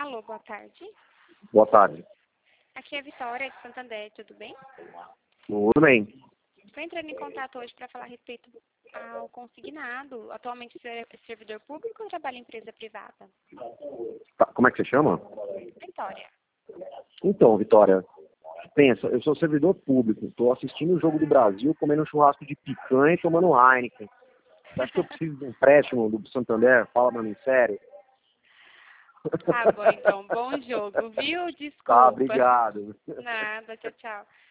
Alô, boa tarde. Boa tarde. Aqui é a Vitória de Santander, tudo bem? Tudo bem. Estou entrando em contato hoje para falar a respeito ao consignado. Atualmente você é servidor público ou trabalha em empresa privada? Tá, como é que você chama? Vitória. Então, Vitória, pensa, eu sou servidor público, estou assistindo o Jogo do Brasil, comendo um churrasco de picanha e tomando Heineken. Você acha que eu preciso de um empréstimo do Santander? Fala pra mim, sério. Tá bom, então. Bom jogo, viu? Tá, Desculpa. obrigado. Nada, tchau, tchau.